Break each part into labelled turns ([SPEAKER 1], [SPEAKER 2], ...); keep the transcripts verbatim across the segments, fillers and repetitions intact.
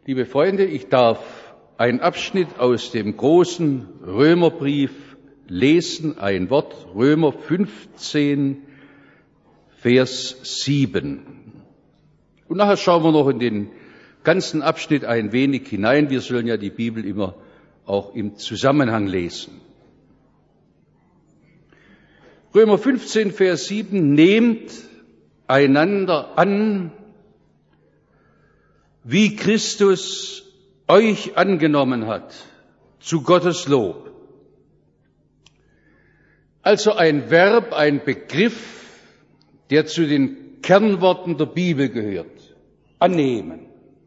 [SPEAKER 1] Liebe Freunde, ich darf einen Abschnitt aus dem großen Römerbrief lesen, ein Wort, Römer fünfzehn, Vers sieben. Und nachher schauen wir noch in den ganzen Abschnitt ein wenig hinein. Wir sollen ja die Bibel immer auch im Zusammenhang lesen. Römer fünfzehn, Vers sieben, nehmt einander an, wie Christus euch angenommen hat, zu Gottes Lob. Also ein Verb, ein Begriff, der zu den Kernworten der Bibel gehört. Annehmen.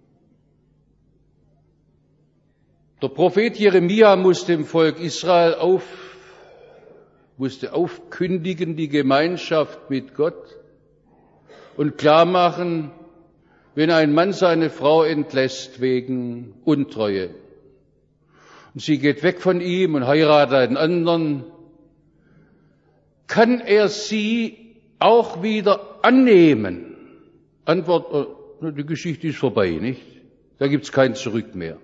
[SPEAKER 1] Der Prophet Jeremia musste dem Volk Israel auf, musste aufkündigen die Gemeinschaft mit Gott und klarmachen, wenn ein Mann seine Frau entlässt wegen Untreue und sie geht weg von ihm und heiratet einen anderen, kann er sie auch wieder annehmen? Antwort, die Geschichte ist vorbei, nicht? Da gibt's kein Zurück mehr.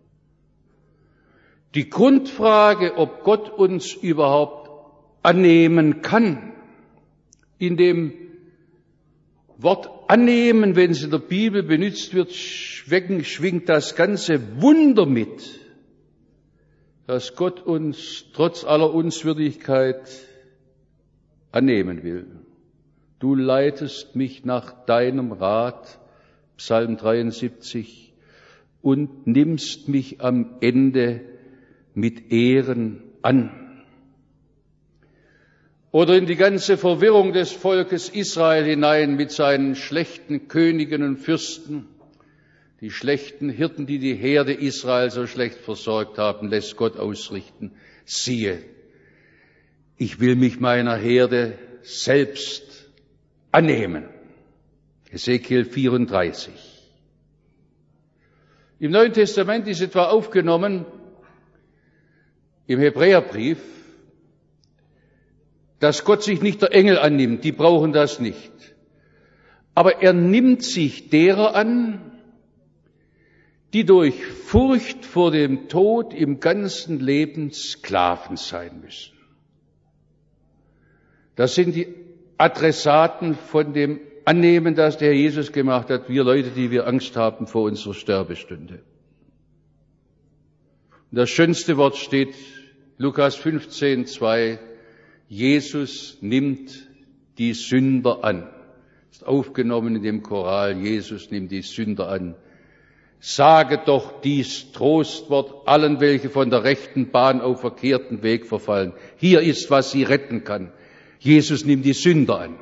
[SPEAKER 1] Die Grundfrage, ob Gott uns überhaupt annehmen kann, in dem Wort annehmen, wenn es in der Bibel benutzt wird, schwingt das ganze Wunder mit, dass Gott uns trotz aller Unwürdigkeit annehmen will. Du leitest mich nach deinem Rat, Psalm dreiundsiebzig, und nimmst mich am Ende mit Ehren an. Oder in die ganze Verwirrung des Volkes Israel hinein mit seinen schlechten Königen und Fürsten, die schlechten Hirten, die die Herde Israel so schlecht versorgt haben, lässt Gott ausrichten. Siehe, ich will mich meiner Herde selbst annehmen. Ezekiel vierunddreißig. Im Neuen Testament ist etwa aufgenommen, im Hebräerbrief, dass Gott sich nicht der Engel annimmt, die brauchen das nicht. Aber er nimmt sich derer an, die durch Furcht vor dem Tod im ganzen Leben Sklaven sein müssen. Das sind die Adressaten von dem Annehmen, das der Herr Jesus gemacht hat, wir Leute, die wir Angst haben vor unserer Sterbestunde. Und das schönste Wort steht, Lukas fünfzehn, zwei, Jesus nimmt die Sünder an. Ist aufgenommen in dem Choral, Jesus nimmt die Sünder an. Sage doch dies Trostwort allen, welche von der rechten Bahn auf verkehrten Weg verfallen. Hier ist, was sie retten kann. Jesus nimmt die Sünder an.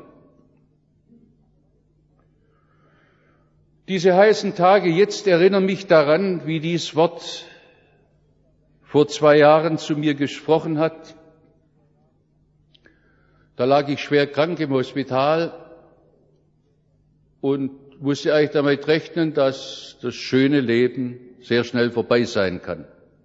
[SPEAKER 1] Diese heißen Tage jetzt erinnern mich daran, wie dies Wort vor zwei Jahren zu mir gesprochen hat. Da lag ich schwer krank im Hospital und musste eigentlich damit rechnen, dass das schöne Leben sehr schnell vorbei sein kann.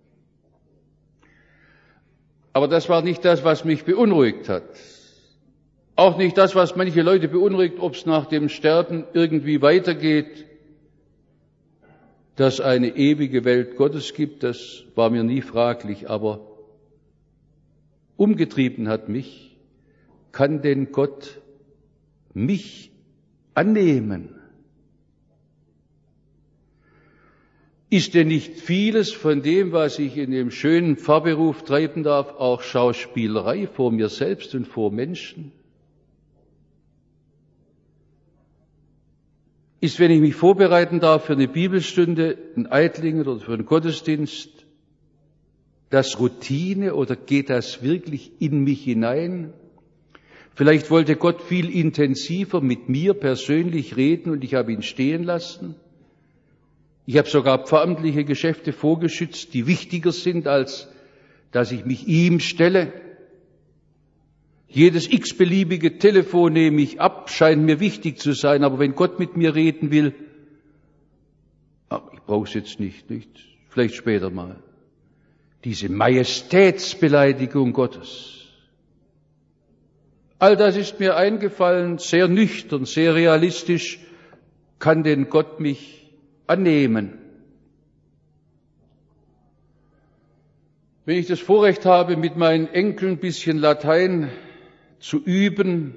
[SPEAKER 1] Aber das war nicht das, was mich beunruhigt hat. Auch nicht das, was manche Leute beunruhigt, ob es nach dem Sterben irgendwie weitergeht. Dass eine ewige Welt Gottes gibt, das war mir nie fraglich, aber umgetrieben hat mich, kann denn Gott mich annehmen? Ist denn nicht vieles von dem, was ich in dem schönen Pfarrberuf treiben darf, auch Schauspielerei vor mir selbst und vor Menschen? Ist, wenn ich mich vorbereiten darf für eine Bibelstunde, ein Eitlingen oder für einen Gottesdienst, das Routine oder geht das wirklich in mich hinein? Vielleicht wollte Gott viel intensiver mit mir persönlich reden und ich habe ihn stehen lassen. Ich habe sogar pfarramtliche Geschäfte vorgeschützt, die wichtiger sind, als dass ich mich ihm stelle. Jedes x-beliebige Telefon nehme ich ab, scheint mir wichtig zu sein, aber wenn Gott mit mir reden will, ach, ich brauche es jetzt nicht, nicht, vielleicht später mal. Diese Majestätsbeleidigung Gottes. All das ist mir eingefallen, sehr nüchtern, sehr realistisch, kann denn Gott mich annehmen? Wenn ich das Vorrecht habe, mit meinen Enkeln ein bisschen Latein zu üben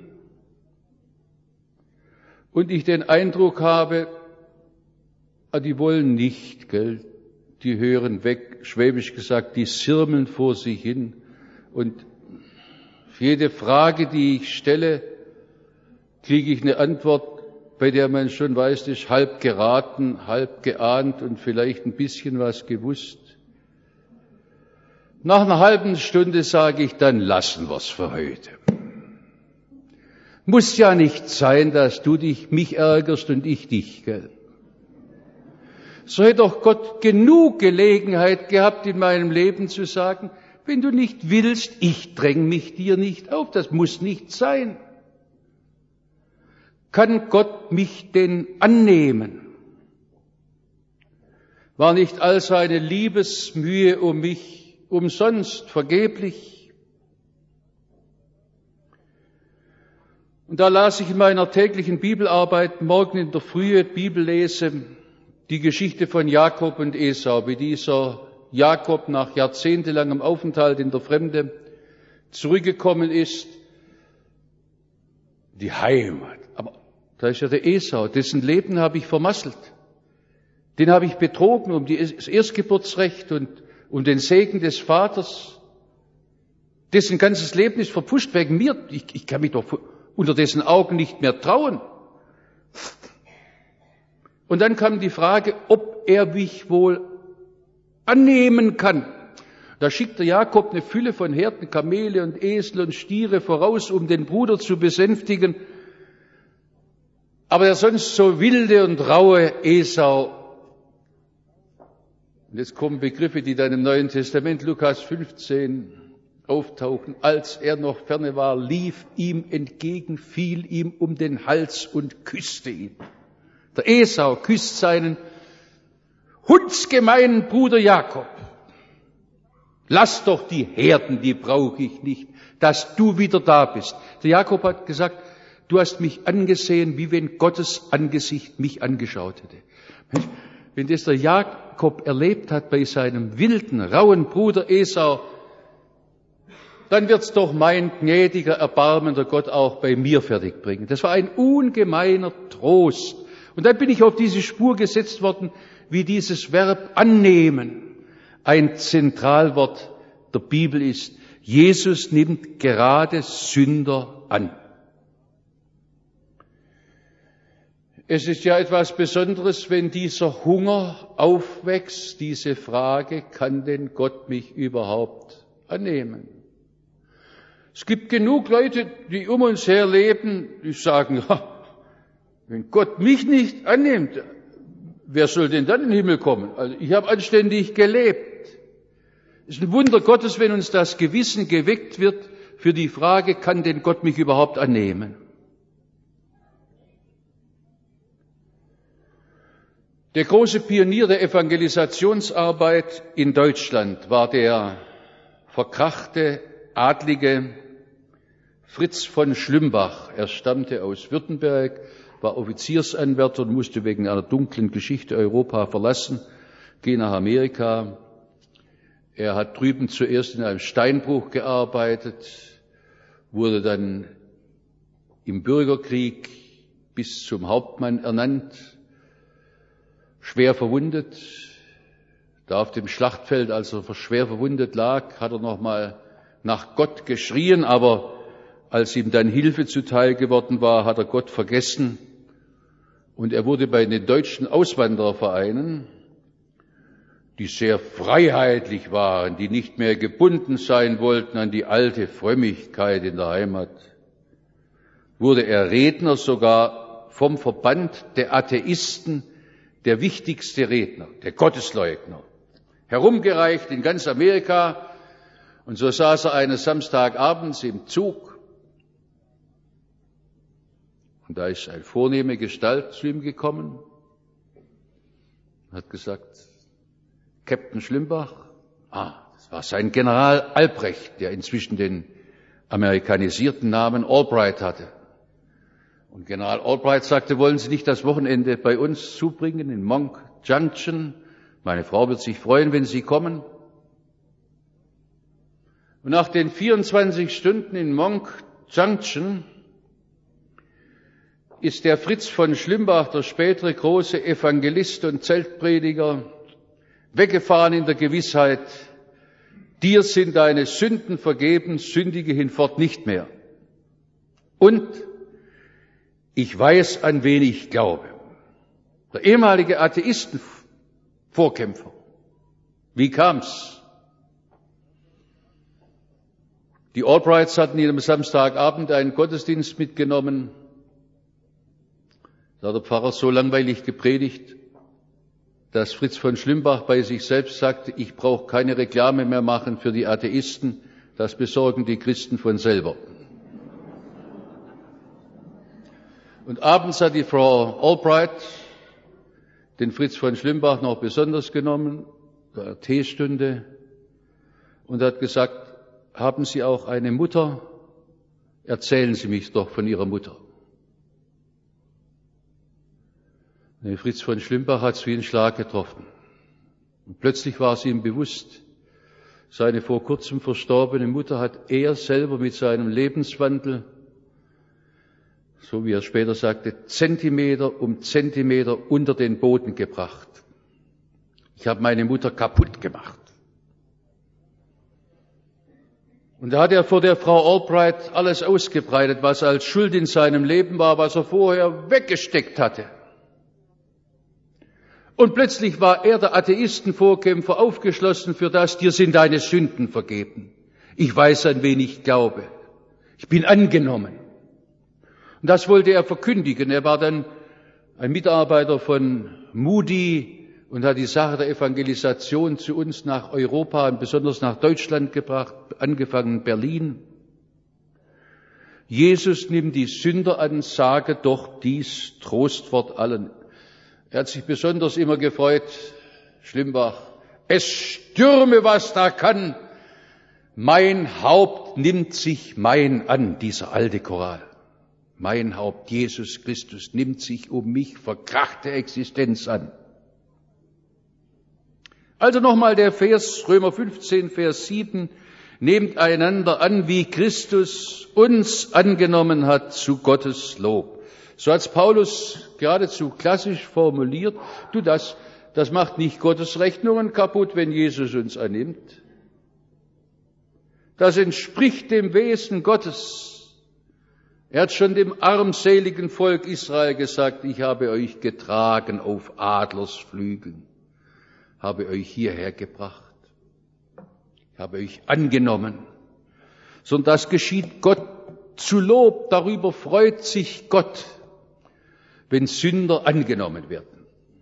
[SPEAKER 1] und ich den Eindruck habe, ah, die wollen nicht, gell? Die hören weg, schwäbisch gesagt, die sirmeln vor sich hin. Und für jede Frage, die ich stelle, kriege ich eine Antwort, bei der man schon weiß, das ist halb geraten, halb geahnt und vielleicht ein bisschen was gewusst. Nach einer halben Stunde sage ich, dann lassen wir's für heute. Muss ja nicht sein, dass du dich mich ärgerst und ich dich, gell? So hätte doch Gott genug Gelegenheit gehabt, in meinem Leben zu sagen, wenn du nicht willst, ich dräng mich dir nicht auf, das muss nicht sein. Kann Gott mich denn annehmen? War nicht all seine Liebesmühe um mich umsonst, vergeblich? Und da las ich in meiner täglichen Bibelarbeit morgen in der Frühe Bibellese die Geschichte von Jakob und Esau, wie dieser Jakob nach jahrzehntelangem Aufenthalt in der Fremde zurückgekommen ist, die Heimat. Aber da ist ja der Esau, dessen Leben habe ich vermasselt. Den habe ich betrogen um das Erstgeburtsrecht und um den Segen des Vaters. Dessen ganzes Leben ist verpfuscht wegen mir. Ich, ich kann mich doch unter dessen Augen nicht mehr trauen. Und dann kam die Frage, ob er mich wohl annehmen kann. Da schickt der Jakob eine Fülle von Herden, Kamele und Esel und Stiere voraus, um den Bruder zu besänftigen. Aber der sonst so wilde und raue Esau, und jetzt kommen Begriffe, die dann im Neuen Testament, Lukas fünfzehn, auftauchen, als er noch ferne war, lief ihm entgegen, fiel ihm um den Hals und küsste ihn. Der Esau küsst seinen hundsgemeinen Bruder Jakob. Lass doch die Herden, die brauche ich nicht, dass du wieder da bist. Der Jakob hat gesagt, du hast mich angesehen, wie wenn Gottes Angesicht mich angeschaut hätte. Mensch, wenn das der Jakob erlebt hat bei seinem wilden, rauen Bruder Esau, dann wird's doch mein gnädiger, erbarmender Gott auch bei mir fertig bringen. Das war ein ungemeiner Trost. Und dann bin ich auf diese Spur gesetzt worden, wie dieses Verb annehmen ein Zentralwort der Bibel ist. Jesus nimmt gerade Sünder an. Es ist ja etwas Besonderes, wenn dieser Hunger aufwächst, diese Frage, kann denn Gott mich überhaupt annehmen? Es gibt genug Leute, die um uns her leben, die sagen, ja, wenn Gott mich nicht annimmt, wer soll denn dann in den Himmel kommen? Also ich habe anständig gelebt. Es ist ein Wunder Gottes, wenn uns das Gewissen geweckt wird für die Frage, kann denn Gott mich überhaupt annehmen? Der große Pionier der Evangelisationsarbeit in Deutschland war der verkrachte Adlige Fritz von Schlimbach. Er stammte aus Württemberg, war Offiziersanwärter und musste wegen einer dunklen Geschichte Europa verlassen, ging nach Amerika. Er hat drüben zuerst in einem Steinbruch gearbeitet, wurde dann im Bürgerkrieg bis zum Hauptmann ernannt, schwer verwundet. Da auf dem Schlachtfeld, als er schwer verwundet lag, hat er nochmal nach Gott geschrien, aber als ihm dann Hilfe zuteil geworden war, hat er Gott vergessen und er wurde bei den deutschen Auswanderervereinen, die sehr freiheitlich waren, die nicht mehr gebunden sein wollten an die alte Frömmigkeit in der Heimat, wurde er Redner, sogar vom Verband der Atheisten, der wichtigste Redner, der Gottesleugner, herumgereicht in ganz Amerika. Und so saß er eines Samstagabends im Zug. Und da ist eine vornehme Gestalt zu ihm gekommen, hat gesagt, Captain Schlimbach, ah, das war sein General Albrecht, der inzwischen den amerikanisierten Namen Albright hatte. Und General Albright sagte, wollen Sie nicht das Wochenende bei uns zubringen in Monk Junction? Meine Frau wird sich freuen, wenn Sie kommen. Und nach den vierundzwanzig Stunden in Monk Junction ist der Fritz von Schlimbach, der spätere große Evangelist und Zeltprediger, weggefahren in der Gewissheit, dir sind deine Sünden vergeben, sündige hinfort nicht mehr. Und ich weiß, an wen ich glaube. Der ehemalige Atheistenvorkämpfer. Wie kam's? Die Albrights hatten ihn am Samstagabend einen Gottesdienst mitgenommen. Da hat der Pfarrer so langweilig gepredigt, dass Fritz von Schlimbach bei sich selbst sagte, ich brauche keine Reklame mehr machen für die Atheisten, das besorgen die Christen von selber. Und abends hat die Frau Albright den Fritz von Schlimbach noch besonders genommen, der Teestunde, und hat gesagt, haben Sie auch eine Mutter? Erzählen Sie mich doch von Ihrer Mutter. Der Fritz von Schlimbach hat es wie ein Schlag getroffen. Und plötzlich war es ihm bewusst, seine vor kurzem verstorbene Mutter hat er selber mit seinem Lebenswandel, so wie er später sagte, Zentimeter um Zentimeter unter den Boden gebracht. Ich habe meine Mutter kaputt gemacht. Und da hat er vor der Frau Albright alles ausgebreitet, was als Schuld in seinem Leben war, was er vorher weggesteckt hatte. Und plötzlich war er, der Atheistenvorkämpfer, aufgeschlossen für das, dir sind deine Sünden vergeben. Ich weiß, an wen ich glaube. Ich bin angenommen. Und das wollte er verkündigen. Er war dann ein Mitarbeiter von Moody und hat die Sache der Evangelisation zu uns nach Europa und besonders nach Deutschland gebracht, angefangen in Berlin. Jesus nimmt die Sünder an, sage doch dies Trostwort allen. Er hat sich besonders immer gefreut, Schlimbach, es stürme, was da kann, mein Haupt nimmt sich mein an, dieser alte Choral. Mein Haupt, Jesus Christus, nimmt sich um mich verkrachte Existenz an. Also nochmal der Vers, Römer fünfzehn, Vers sieben, nehmt einander an, wie Christus uns angenommen hat, zu Gottes Lob. So hat Paulus geradezu klassisch formuliert, du, das, das macht nicht Gottes Rechnungen kaputt, wenn Jesus uns annimmt. Das entspricht dem Wesen Gottes. Er hat schon dem armseligen Volk Israel gesagt, ich habe euch getragen auf Adlersflügeln, habe euch hierher gebracht, ich habe euch angenommen. Sondern das geschieht Gott zu Lob, darüber freut sich Gott, wenn Sünder angenommen werden.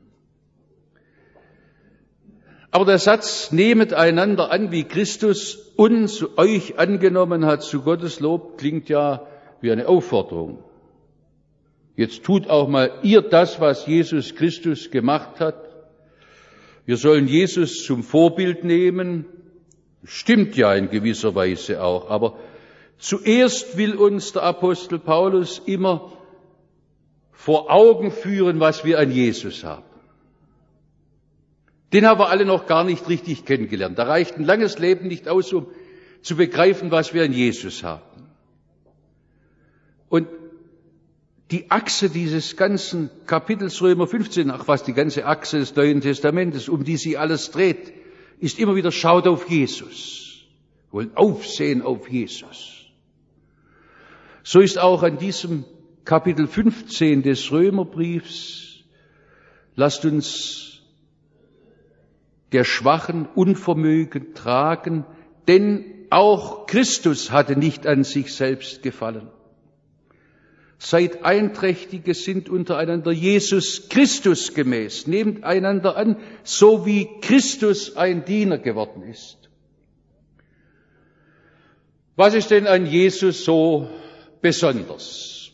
[SPEAKER 1] Aber der Satz, nehmet einander an, wie Christus uns, euch angenommen hat, zu Gottes Lob, klingt ja wie eine Aufforderung. Jetzt tut auch mal ihr das, was Jesus Christus gemacht hat. Wir sollen Jesus zum Vorbild nehmen. Stimmt ja in gewisser Weise auch. Aber zuerst will uns der Apostel Paulus immer vor Augen führen, was wir an Jesus haben. Den haben wir alle noch gar nicht richtig kennengelernt. Da reicht ein langes Leben nicht aus, um zu begreifen, was wir an Jesus haben. Und die Achse dieses ganzen Kapitels Römer fünfzehn, ach was, die ganze Achse des Neuen Testamentes, um die sich alles dreht, ist immer wieder, schaut auf Jesus. Wir wollen aufsehen auf Jesus. So ist auch an diesem Kapitel fünfzehn des Römerbriefs, lasst uns der Schwachen Unvermögen tragen, denn auch Christus hatte nicht an sich selbst gefallen. Seid Einträchtige, sind untereinander Jesus Christus gemäß. Nehmt einander an, so wie Christus ein Diener geworden ist. Was ist denn an Jesus so besonders?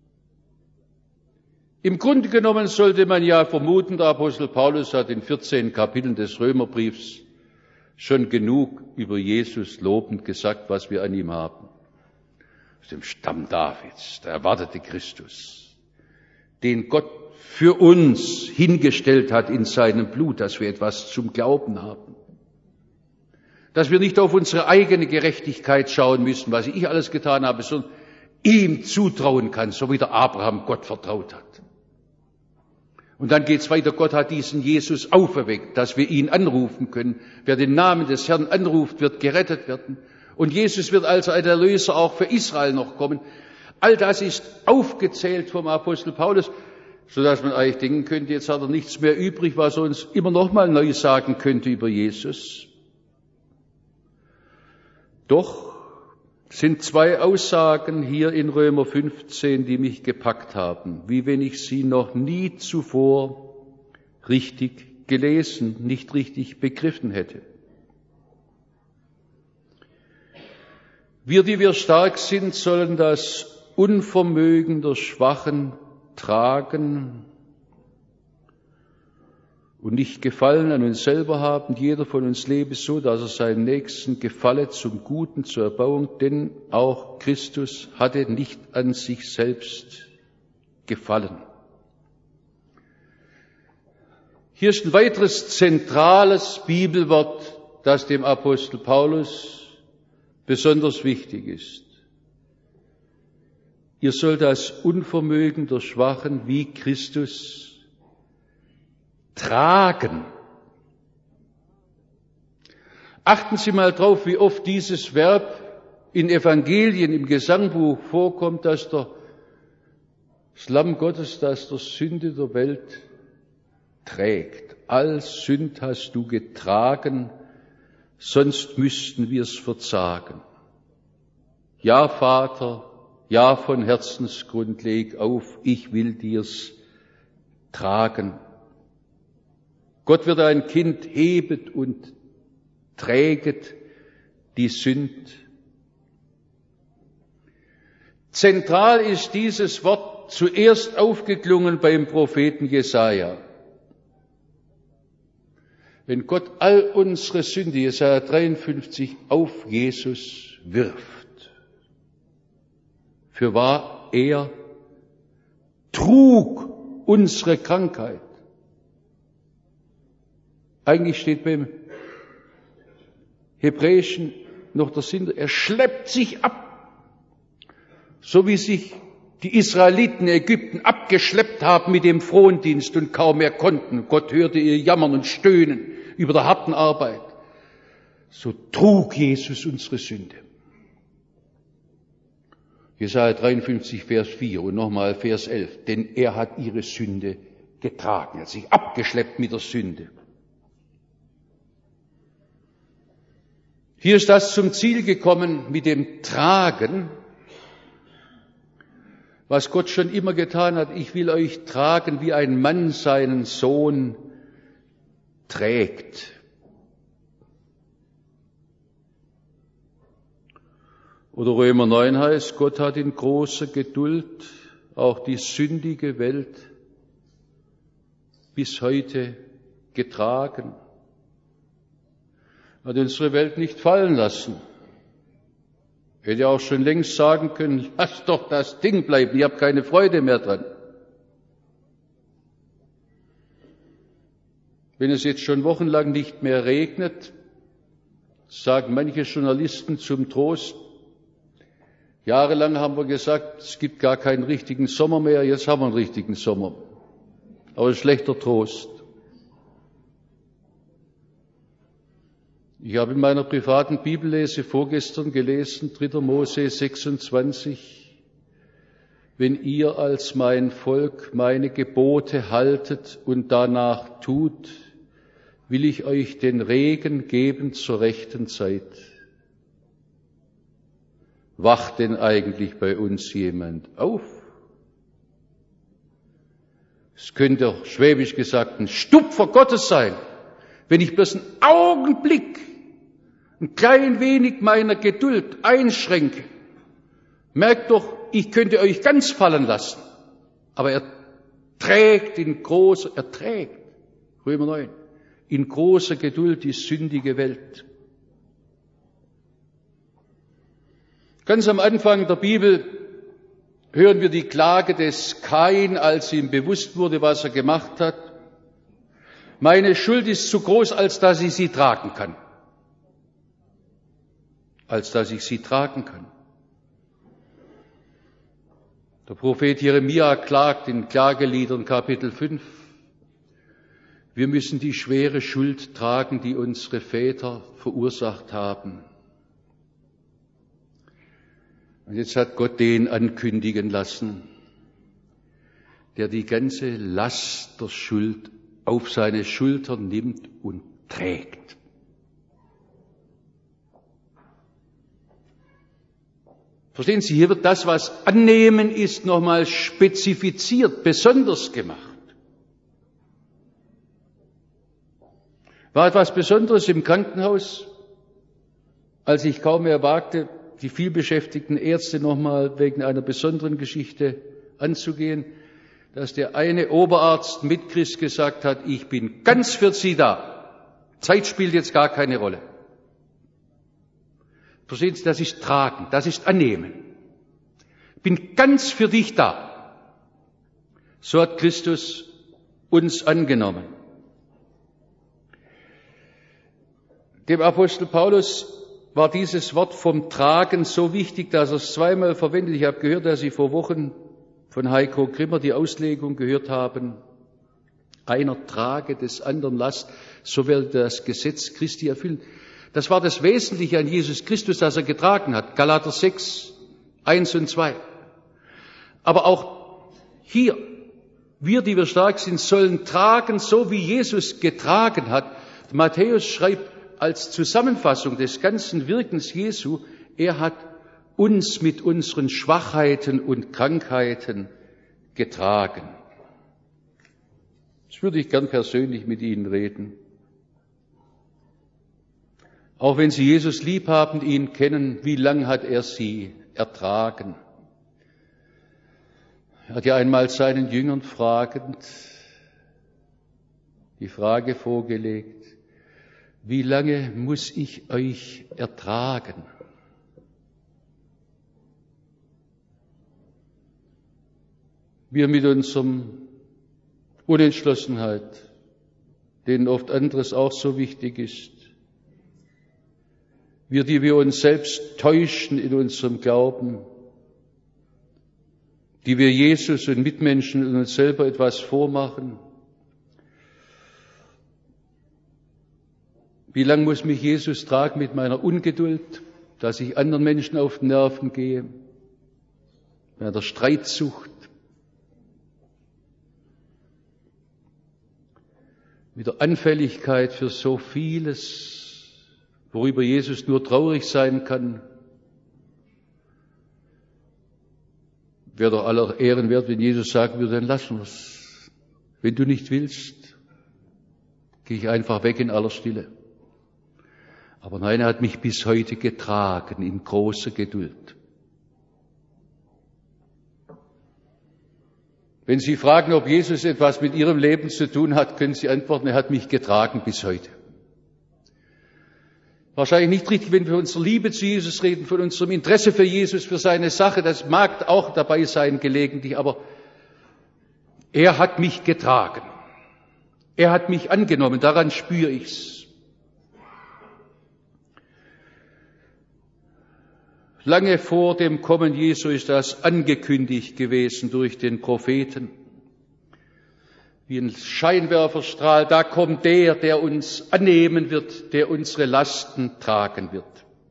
[SPEAKER 1] Im Grunde genommen sollte man ja vermuten, der Apostel Paulus hat in vierzehn Kapiteln des Römerbriefs schon genug über Jesus lobend gesagt, was wir an ihm haben. Aus dem Stamm Davids, der erwartete Christus, den Gott für uns hingestellt hat in seinem Blut, dass wir etwas zum Glauben haben. Dass wir nicht auf unsere eigene Gerechtigkeit schauen müssen, was ich alles getan habe, sondern ihm zutrauen kann, so wie der Abraham Gott vertraut hat. Und dann geht's weiter. Gott hat diesen Jesus auferweckt, dass wir ihn anrufen können. Wer den Namen des Herrn anruft, wird gerettet werden. Und Jesus wird also als Erlöser auch für Israel noch kommen. All das ist aufgezählt vom Apostel Paulus, sodass man eigentlich denken könnte, jetzt hat er nichts mehr übrig, was er uns immer noch mal neu sagen könnte über Jesus. Doch sind zwei Aussagen hier in Römer fünfzehn, die mich gepackt haben, wie wenn ich sie noch nie zuvor richtig gelesen, nicht richtig begriffen hätte. Wir, die wir stark sind, sollen das Unvermögen der Schwachen tragen und nicht Gefallen an uns selber haben. Jeder von uns lebe so, dass er seinem Nächsten gefalle zum Guten, zur Erbauung, denn auch Christus hatte nicht an sich selbst gefallen. Hier ist ein weiteres zentrales Bibelwort, das dem Apostel Paulus besonders wichtig ist. Ihr sollt das Unvermögen der Schwachen wie Christus tragen. Achten Sie mal drauf, wie oft dieses Verb in Evangelien, im Gesangbuch vorkommt, dass der das Lamm Gottes, das der Sünde der Welt trägt. All Sünd hast du getragen, sonst müssten wir es verzagen. Ja, Vater, ja, von Herzensgrund leg auf, ich will dir's tragen. Gott wird ein Kind hebet und träget die Sünd. Zentral ist dieses Wort zuerst aufgeklungen beim Propheten Jesaja. Wenn Gott all unsere Sünde, Jesaja dreiundfünfzig, auf Jesus wirft, fürwahr, er trug unsere Krankheit. Eigentlich steht beim Hebräischen noch der Sinn, er schleppt sich ab, so wie sich die Israeliten Ägypten abgeschleppt haben mit dem Frondienst und kaum mehr konnten. Gott hörte ihr Jammern und Stöhnen über der harten Arbeit. So trug Jesus unsere Sünde. Jesaja dreiundfünfzig, Vers vier und nochmal Vers elf. Denn er hat ihre Sünde getragen, er hat sich abgeschleppt mit der Sünde. Hier ist das zum Ziel gekommen mit dem Tragen, was Gott schon immer getan hat. Ich will euch tragen, wie ein Mann seinen Sohn trägt. Oder Römer neun heißt, Gott hat in großer Geduld auch die sündige Welt bis heute getragen. Hat unsere Welt nicht fallen lassen. Hätte auch schon längst sagen können, lass doch das Ding bleiben, ich habe keine Freude mehr dran. Wenn es jetzt schon wochenlang nicht mehr regnet, sagen manche Journalisten zum Trost, jahrelang haben wir gesagt, es gibt gar keinen richtigen Sommer mehr, jetzt haben wir einen richtigen Sommer. Aber ein schlechter Trost. Ich habe in meiner privaten Bibellese vorgestern gelesen, dritter Mose sechsundzwanzig, wenn ihr als mein Volk meine Gebote haltet und danach tut, will ich euch den Regen geben zur rechten Zeit. Wacht denn eigentlich bei uns jemand auf? Es könnte schwäbisch gesagt ein Stupfer Gottes sein, wenn ich bloß einen Augenblick, ein klein wenig meiner Geduld einschränke. Merkt doch, ich könnte euch ganz fallen lassen. Aber er trägt in großer, er trägt, Römer neun, in großer Geduld die sündige Welt. Ganz am Anfang der Bibel hören wir die Klage des Kain, als ihm bewusst wurde, was er gemacht hat. Meine Schuld ist zu groß, als dass ich sie tragen kann. als dass ich sie tragen kann. Der Prophet Jeremia klagt in Klageliedern Kapitel fünf, wir müssen die schwere Schuld tragen, die unsere Väter verursacht haben. Und jetzt hat Gott den ankündigen lassen, der die ganze Last der Schuld auf seine Schultern nimmt und trägt. Verstehen Sie, hier wird das, was annehmen ist, nochmal spezifiziert, besonders gemacht. War etwas Besonderes im Krankenhaus, als ich kaum mehr wagte, die vielbeschäftigten Ärzte nochmal wegen einer besonderen Geschichte anzugehen, dass der eine Oberarzt mit Christ gesagt hat, ich bin ganz für Sie da. Zeit spielt jetzt gar keine Rolle. Verstehen Sie, das ist tragen, das ist annehmen. Ich bin ganz für dich da. So hat Christus uns angenommen. Dem Apostel Paulus war dieses Wort vom Tragen so wichtig, dass er es zweimal verwendet. Ich habe gehört, dass Sie vor Wochen von Heiko Grimmer die Auslegung gehört haben. Einer trage des anderen Last, so werde das Gesetz Christi erfüllen. Das war das Wesentliche an Jesus Christus, das er getragen hat. Galater sechs, eins und zwei. Aber auch hier, wir, die wir stark sind, sollen tragen, so wie Jesus getragen hat. Matthäus schreibt als Zusammenfassung des ganzen Wirkens Jesu, er hat uns mit unseren Schwachheiten und Krankheiten getragen. Das würde ich gern persönlich mit Ihnen reden. Auch wenn Sie Jesus lieb haben, ihn kennen, wie lang hat er Sie ertragen? Er hat ja einmal seinen Jüngern fragend die Frage vorgelegt, wie lange muss ich euch ertragen? Wir mit unserem Unentschlossenheit, denen oft anderes auch so wichtig ist, wir, die wir uns selbst täuschen in unserem Glauben, die wir Jesus und Mitmenschen und uns selber etwas vormachen. Wie lang muss mich Jesus tragen mit meiner Ungeduld, dass ich anderen Menschen auf die Nerven gehe, mit der Streitsucht, mit der Anfälligkeit für so vieles, worüber Jesus nur traurig sein kann. Wäre doch aller Ehren wert, wenn Jesus sagen würde, dann lassen wir es. Wenn du nicht willst, gehe ich einfach weg in aller Stille. Aber nein, er hat mich bis heute getragen in großer Geduld. Wenn Sie fragen, ob Jesus etwas mit Ihrem Leben zu tun hat, können Sie antworten, er hat mich getragen bis heute. Wahrscheinlich nicht richtig, wenn wir von unserer Liebe zu Jesus reden, von unserem Interesse für Jesus, für seine Sache. Das mag auch dabei sein gelegentlich, aber er hat mich getragen. Er hat mich angenommen, daran spüre ich's. Lange vor dem Kommen Jesu ist das angekündigt gewesen durch den Propheten. Wie ein Scheinwerferstrahl, da kommt der, der uns annehmen wird, der unsere Lasten tragen wird.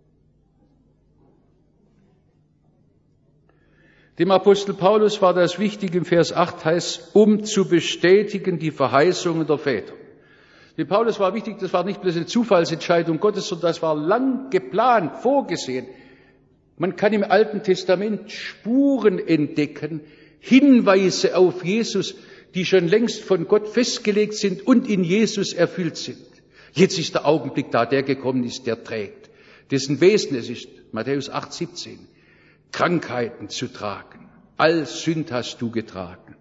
[SPEAKER 1] Dem Apostel Paulus war das wichtig, im Vers acht heißt, um zu bestätigen die Verheißungen der Väter. Dem Paulus war wichtig, das war nicht bloß eine Zufallsentscheidung Gottes, sondern das war lang geplant, vorgesehen. Man kann im Alten Testament Spuren entdecken, Hinweise auf Jesus, die schon längst von Gott festgelegt sind und in Jesus erfüllt sind. Jetzt ist der Augenblick da, der gekommen ist, der trägt. Dessen Wesen es ist, Matthäus acht, siebzehn, Krankheiten zu tragen. All Sünd hast du getragen.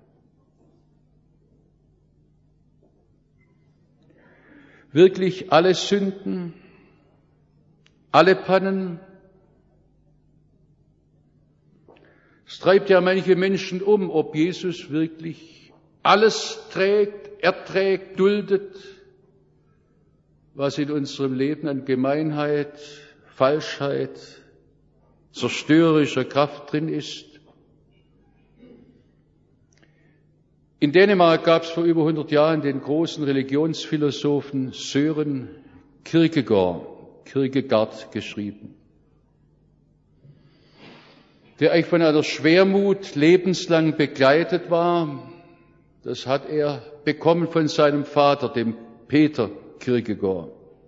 [SPEAKER 1] Wirklich alle Sünden, alle Pannen. Es treibt ja manche Menschen um, ob Jesus wirklich alles trägt, erträgt, duldet, was in unserem Leben an Gemeinheit, Falschheit, zerstörerischer Kraft drin ist. In Dänemark gab es vor über hundert Jahren den großen Religionsphilosophen Søren Kierkegaard, Kierkegaard geschrieben, der eigentlich von einer Schwermut lebenslang begleitet war. Das hat er bekommen von seinem Vater, dem Peter Kierkegaard.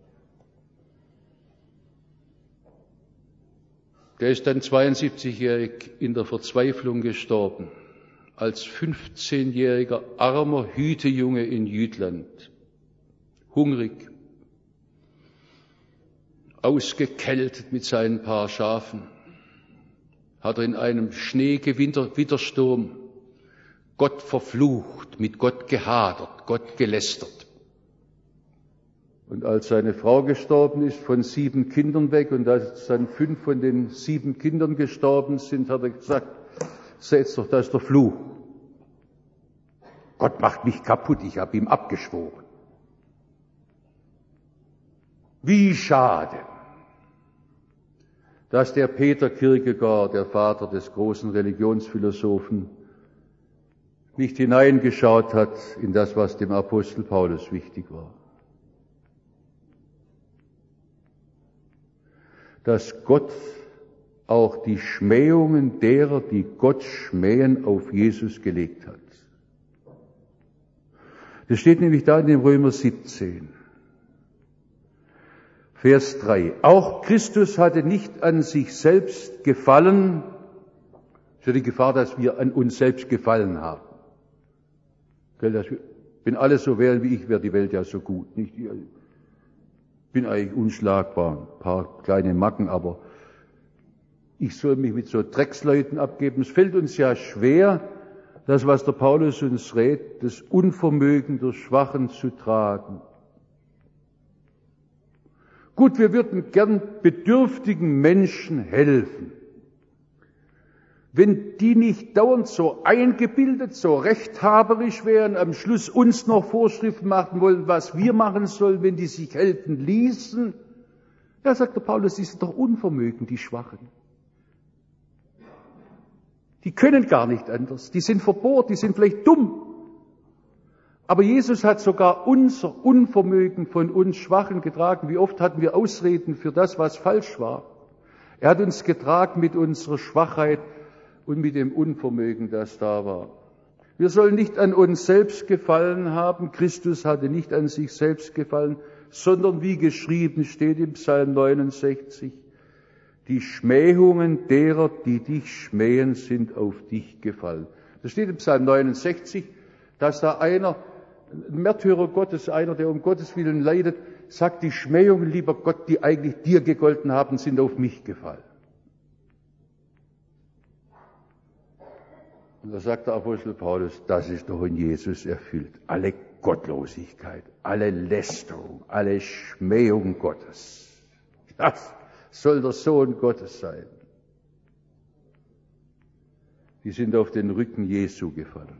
[SPEAKER 1] Der ist dann zweiundsiebzigjährig in der Verzweiflung gestorben, als fünfzehnjähriger armer Hütejunge in Jütland, hungrig, ausgekältet mit seinen paar Schafen, hat er in einem Schneegewittersturm Gott verflucht, mit Gott gehadert, Gott gelästert. Und als seine Frau gestorben ist, von sieben Kindern weg, und als dann fünf von den sieben Kindern gestorben sind, hat er gesagt, seht doch, das ist der Fluch. Gott macht mich kaputt, ich habe ihm abgeschworen. Wie schade, dass der Peter Kierkegaard, der Vater des großen Religionsphilosophen, nicht hineingeschaut hat in das, was dem Apostel Paulus wichtig war. Dass Gott auch die Schmähungen derer, die Gott schmähen, auf Jesus gelegt hat. Das steht nämlich da in dem Römer siebzehn, Vers drei. Auch Christus hatte nicht an sich selbst gefallen. Es ist ja die Gefahr, dass wir an uns selbst gefallen haben. Wenn alle so wären wie ich, wäre die Welt ja so gut. Nicht? Ich bin eigentlich unschlagbar, ein paar kleine Macken, aber ich soll mich mit so Drecksleuten abgeben. Es fällt uns ja schwer, das, was der Paulus uns rät, das Unvermögen der Schwachen zu tragen. Gut, wir würden gern bedürftigen Menschen helfen. Wenn die nicht dauernd so eingebildet, so rechthaberisch wären, am Schluss uns noch Vorschriften machen wollen, was wir machen sollen, wenn die sich helfen ließen, da sagt der Paulus, die sind doch unvermögend, die Schwachen. Die können gar nicht anders, die sind verbohrt, die sind vielleicht dumm. Aber Jesus hat sogar unser Unvermögen von uns Schwachen getragen. Wie oft hatten wir Ausreden für das, was falsch war? Er hat uns getragen mit unserer Schwachheit und mit dem Unvermögen, das da war. Wir sollen nicht an uns selbst gefallen haben. Christus hatte nicht an sich selbst gefallen, sondern wie geschrieben steht im Psalm neunundsechzig, die Schmähungen derer, die dich schmähen, sind auf dich gefallen. Das steht im Psalm neunundsechzig, dass da einer, ein Märtyrer Gottes, einer, der um Gottes Willen leidet, sagt, die Schmähungen, lieber Gott, die eigentlich dir gegolten haben, sind auf mich gefallen. Und da sagt der Apostel Paulus, das ist doch in Jesus erfüllt. Alle Gottlosigkeit, alle Lästerung, alle Schmähung Gottes. Das soll der Sohn Gottes sein. Die sind auf den Rücken Jesu gefallen.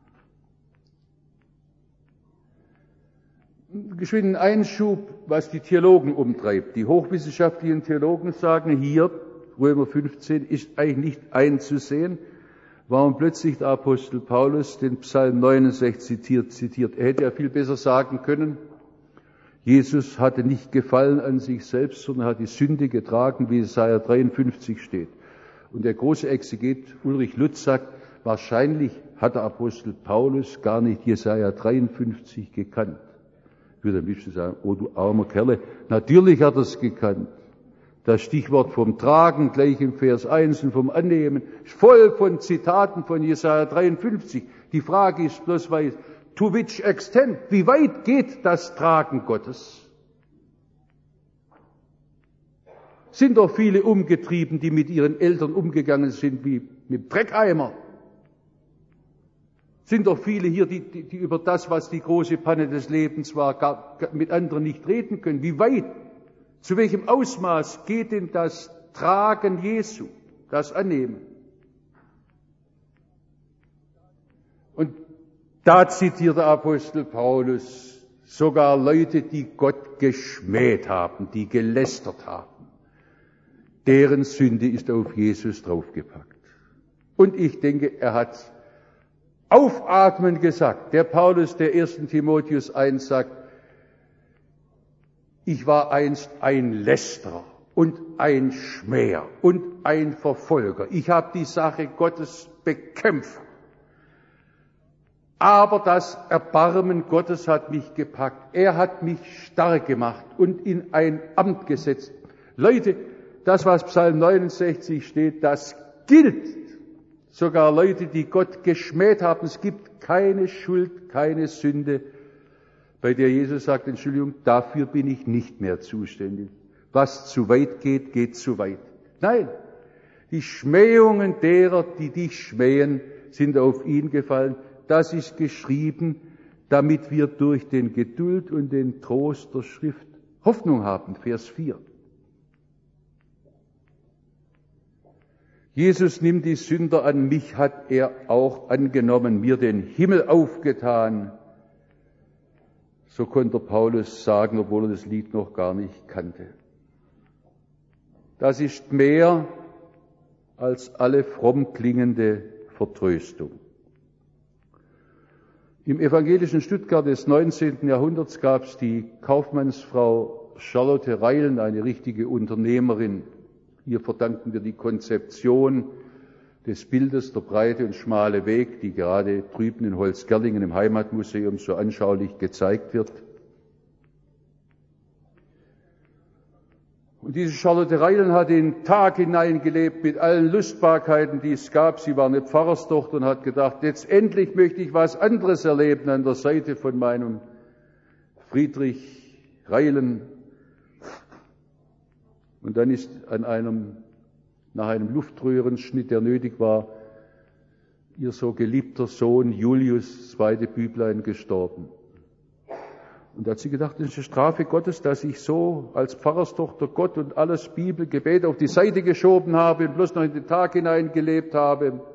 [SPEAKER 1] Geschwind ein Einschub, was die Theologen umtreibt. Die hochwissenschaftlichen Theologen sagen hier, Römer fünfzehn, ist eigentlich nicht einzusehen, warum plötzlich der Apostel Paulus den Psalm neunundsechzig zitiert, zitiert. Er hätte ja viel besser sagen können, Jesus hatte nicht Gefallen an sich selbst, sondern hat die Sünde getragen, wie Jesaja dreiundfünfzig steht. Und der große Exeget Ulrich Lutz sagt, wahrscheinlich hat der Apostel Paulus gar nicht Jesaja dreiundfünfzig gekannt. Ich würde am liebsten sagen, oh du armer Kerle, natürlich hat er es gekannt. Das Stichwort vom Tragen, gleich im Vers eins, und vom Annehmen, ist voll von Zitaten von Jesaja dreiundfünfzig. Die Frage ist bloß, to which extent? Wie weit geht das Tragen Gottes? Sind doch viele umgetrieben, die mit ihren Eltern umgegangen sind wie mit Dreckeimer. Sind doch viele hier, die, die, die über das, was die große Panne des Lebens war, gar, mit anderen nicht reden können. Wie weit? Zu welchem Ausmaß geht denn das Tragen Jesu, das Annehmen? Und da zitiert der Apostel Paulus sogar Leute, die Gott geschmäht haben, die gelästert haben. deren Sünde ist auf Jesus draufgepackt. Und ich denke, er hat aufatmend gesagt. Der Paulus, der ersten Timotheus eins sagt, ich war einst ein Lästerer und ein Schmäher und ein Verfolger. Ich habe die Sache Gottes bekämpft. Aber das Erbarmen Gottes hat mich gepackt. Er hat mich stark gemacht und in ein Amt gesetzt. Leute, das, was Psalm neunundsechzig steht, das gilt. Sogar Leute, die Gott geschmäht haben. Es gibt keine Schuld, keine Sünde, bei der Jesus sagt, Entschuldigung, dafür bin ich nicht mehr zuständig. Was zu weit geht, geht zu weit. Nein, die Schmähungen derer, die dich schmähen, sind auf ihn gefallen. Das ist geschrieben, damit wir durch den Geduld und den Trost der Schrift Hoffnung haben. Vers vier. Jesus nimmt die Sünder an, mich hat er auch angenommen, mir den Himmel aufgetan. So konnte Paulus sagen, obwohl er das Lied noch gar nicht kannte. Das ist mehr als alle fromm klingende Vertröstung. Im evangelischen Stuttgart des neunzehnten Jahrhunderts gab es die Kaufmannsfrau Charlotte Reilen, eine richtige Unternehmerin. Ihr verdanken wir die Konzeption des Bildes der breite und schmale Weg, die gerade drüben in Holzgerlingen im Heimatmuseum so anschaulich gezeigt wird. Und diese Charlotte Reilen hat den Tag hineingelebt mit allen Lustbarkeiten, die es gab. Sie war eine Pfarrerstochter und hat gedacht, jetzt endlich möchte ich was anderes erleben an der Seite von meinem Friedrich Reilen. Und dann ist an einem, nach einem Luftröhrenschnitt, der nötig war, ihr so geliebter Sohn Julius, zweite Büblein, gestorben. Und da hat sie gedacht, das ist eine Strafe Gottes, dass ich so als Pfarrerstochter Gott und alles Bibel, Gebet auf die Seite geschoben habe und bloß noch in den Tag hinein gelebt habe. Und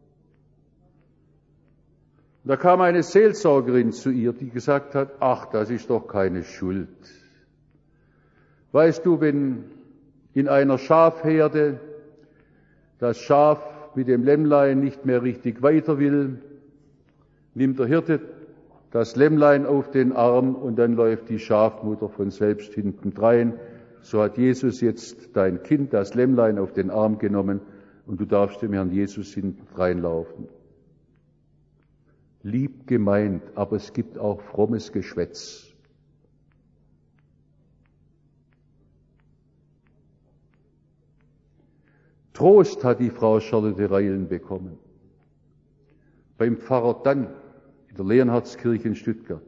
[SPEAKER 1] da kam eine Seelsorgerin zu ihr, die gesagt hat, ach, das ist doch keine Schuld. Weißt du, wenn in einer Schafherde das Schaf mit dem Lämmlein nicht mehr richtig weiter will, nimmt der Hirte das Lämmlein auf den Arm und dann läuft die Schafmutter von selbst hintendrein. So hat Jesus jetzt dein Kind, das Lämmlein, auf den Arm genommen und du darfst dem Herrn Jesus hintendrein laufen. Lieb gemeint, aber es gibt auch frommes Geschwätz. Trost hat die Frau Charlotte Reilen bekommen. Beim Pfarrer Dann in der Leonhardskirche in Stuttgart.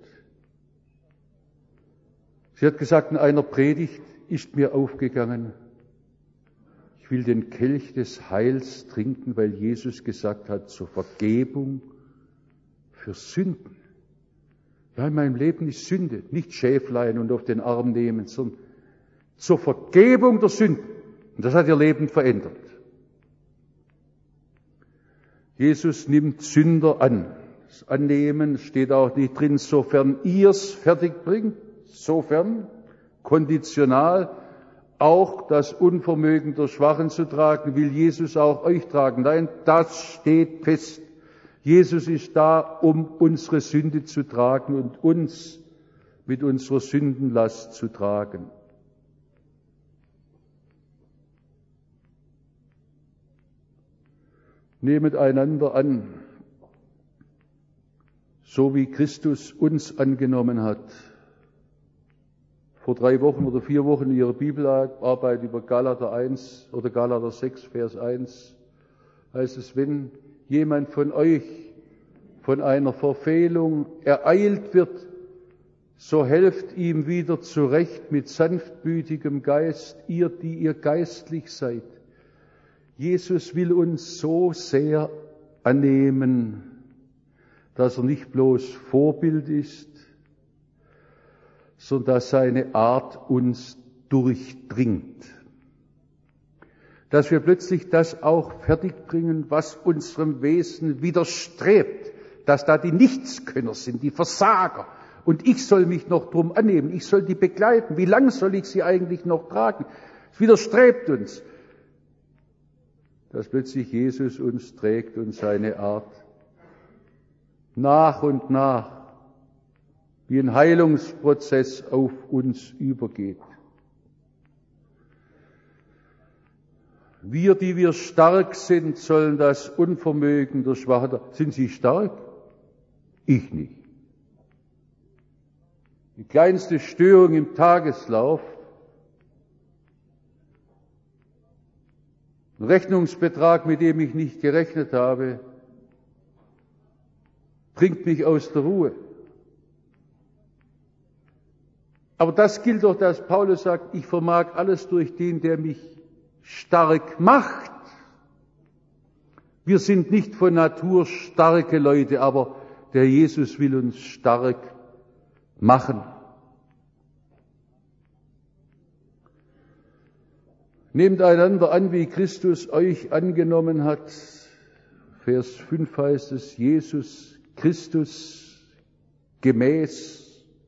[SPEAKER 1] Sie hat gesagt, in einer Predigt ist mir aufgegangen, ich will den Kelch des Heils trinken, weil Jesus gesagt hat, zur Vergebung für Sünden. Ja, in meinem Leben ist Sünde, nicht Schäflein und auf den Arm nehmen, sondern zur Vergebung der Sünden. Und das hat ihr Leben verändert. Jesus nimmt Sünder an. Das Annehmen steht auch nicht drin, sofern ihr's fertig bringt, sofern, konditional, auch das Unvermögen der Schwachen zu tragen, will Jesus auch euch tragen. Nein, das steht fest. Jesus ist da, um unsere Sünde zu tragen und uns mit unserer Sündenlast zu tragen. Nehmet einander an, so wie Christus uns angenommen hat. Vor drei Wochen oder vier Wochen in Ihrer Bibelarbeit über Galater eins oder Galater sechs, Vers eins heißt es, wenn jemand von euch von einer Verfehlung ereilt wird, so helft ihm wieder zurecht mit sanftmütigem Geist, ihr, die ihr geistlich seid. Jesus will uns so sehr annehmen, dass er nicht bloß Vorbild ist, sondern dass seine Art uns durchdringt. Dass wir plötzlich das auch fertigbringen, was unserem Wesen widerstrebt, dass da die Nichtskönner sind, die Versager. Und ich soll mich noch drum annehmen, ich soll die begleiten. Wie lang soll ich sie eigentlich noch tragen? Es widerstrebt uns. dass plötzlich Jesus uns trägt und seine Art nach und nach wie ein Heilungsprozess auf uns übergeht. Wir, die wir stark sind, sollen das Unvermögen der Schwachen. Sind Sie stark? Ich nicht. Die kleinste Störung im Tageslauf, ein Rechnungsbetrag, mit dem ich nicht gerechnet habe, bringt mich aus der Ruhe. Aber das gilt doch, dass Paulus sagt, ich vermag alles durch den, der mich stark macht. Wir sind nicht von Natur starke Leute, aber der Jesus will uns stark machen. Nehmt einander an, wie Christus euch angenommen hat. Vers fünf heißt es, Jesus Christus gemäß.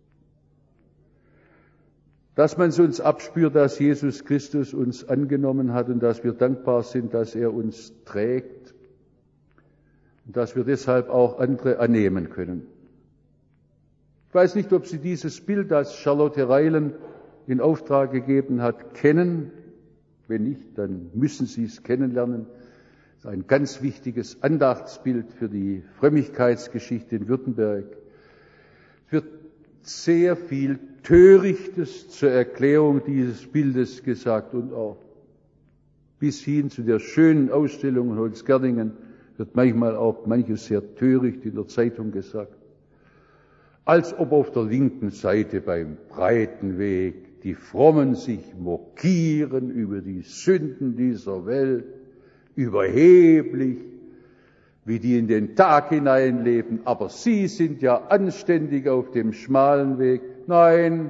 [SPEAKER 1] Dass man es uns abspürt, dass Jesus Christus uns angenommen hat und dass wir dankbar sind, dass er uns trägt und dass wir deshalb auch andere annehmen können. Ich weiß nicht, ob Sie dieses Bild, das Charlotte Reilen in Auftrag gegeben hat, kennen. Wenn nicht, dann müssen Sie es kennenlernen. Das ist ein ganz wichtiges Andachtsbild für die Frömmigkeitsgeschichte in Württemberg. Es wird sehr viel Törichtes zur Erklärung dieses Bildes gesagt und auch bis hin zu der schönen Ausstellung in Holzgerlingen wird manchmal auch manches sehr töricht in der Zeitung gesagt. Als ob auf der linken Seite beim breiten Weg die Frommen sich mokieren über die Sünden dieser Welt, überheblich, wie die in den Tag hineinleben, aber sie sind ja anständig auf dem schmalen Weg. Nein,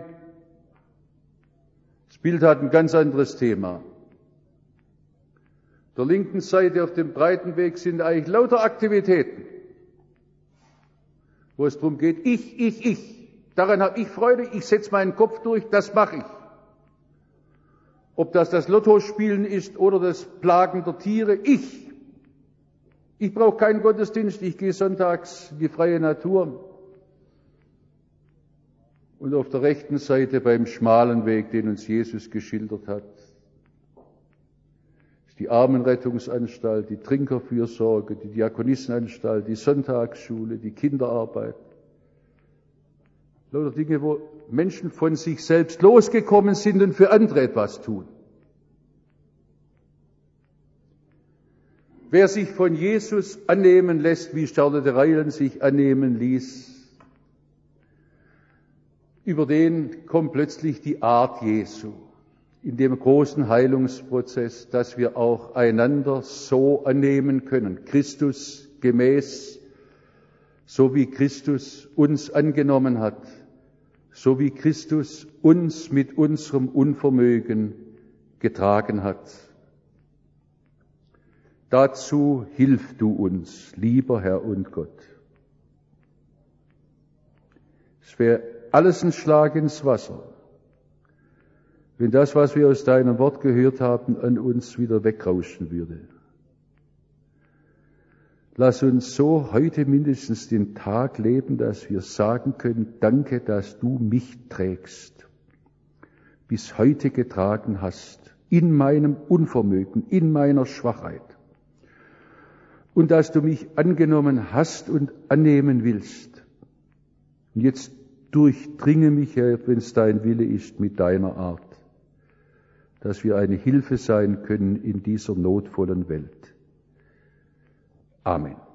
[SPEAKER 1] das Bild hat ein ganz anderes Thema. Auf der linken Seite auf dem breiten Weg sind eigentlich lauter Aktivitäten, wo es darum geht, ich, ich, ich. Daran habe ich Freude, ich setze meinen Kopf durch, das mache ich. Ob das das Lottospielen ist oder das Plagen der Tiere, ich. Ich brauche keinen Gottesdienst, ich gehe sonntags in die freie Natur. Und auf der rechten Seite beim schmalen Weg, den uns Jesus geschildert hat, ist die Armenrettungsanstalt, die Trinkerfürsorge, die Diakonissenanstalt, die Sonntagsschule, die Kinderarbeit. Lauter Dinge, wo Menschen von sich selbst losgekommen sind und für andere etwas tun. Wer sich von Jesus annehmen lässt, wie Charlotte Reilen sich annehmen ließ, über den kommt plötzlich die Art Jesu in dem großen Heilungsprozess, dass wir auch einander so annehmen können, Christus gemäß, so wie Christus uns angenommen hat, so wie Christus uns mit unserem Unvermögen getragen hat. Dazu hilf du uns, lieber Herr und Gott. Es wäre alles ein Schlag ins Wasser, wenn das, was wir aus deinem Wort gehört haben, an uns wieder wegrauschen würde. Lass uns so heute mindestens den Tag leben, dass wir sagen können, danke, dass du mich trägst, bis heute getragen hast, in meinem Unvermögen, in meiner Schwachheit. Und dass du mich angenommen hast und annehmen willst. Und jetzt durchdringe mich, Herr, wenn es dein Wille ist, mit deiner Art, dass wir eine Hilfe sein können in dieser notvollen Welt. Amen.